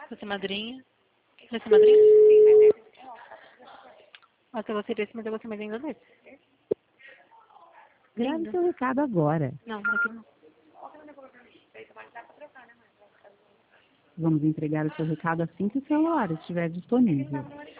Você é madrinha? Você é madrinha? Nossa, eu gostei desse, mas eu gostei mais ainda desse. Grave Lindo. seu recado agora. Não, daqui não. Vamos entregar o seu recado assim que o celular estiver disponível.